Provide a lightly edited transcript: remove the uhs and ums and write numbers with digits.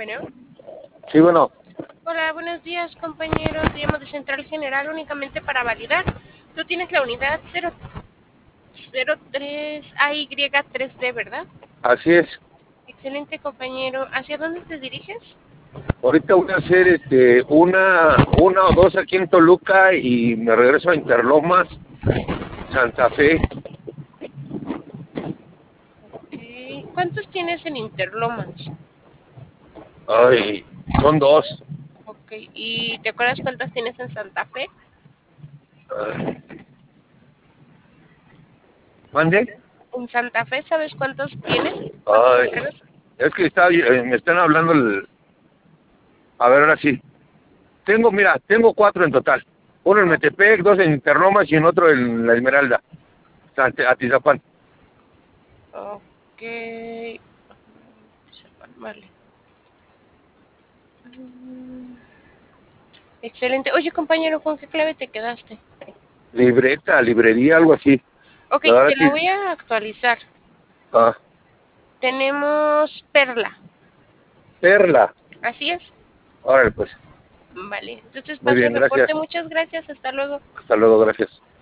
Bueno. Sí, bueno. Hola, buenos días, compañero. Te llamo de Central General únicamente para validar. Tú tienes la unidad 003 AY3D, ¿verdad? Así es. Excelente, compañero. ¿Hacia dónde te diriges? Ahorita voy a hacer una o dos aquí en Toluca y me regreso a Interlomas, Santa Fe. Okay. ¿Cuántos tienes en Interlomas? Ay, son dos. Ok. ¿Y te acuerdas cuántas tienes en Santa Fe? Ay. ¿Mande? ¿En Santa Fe sabes cuántos tienes? ¿Cuántos Ay, entregas? es que me están hablando a ver, ahora sí. Tengo cuatro en total. Uno en Metepec, dos en Interlomas y en otro en La Esmeralda, Atizapán. Ok. Vale. Excelente. Oye, compañero, ¿con qué clave te quedaste? Libreta, librería, algo así. Ok, La verdad te la sí. voy a actualizar. Ah, Tenemos Perla. Perla. Así es. Órale, pues. Vale. Entonces Muy paso bien, el reporte. gracias. Muchas gracias. Hasta luego. Hasta luego, gracias.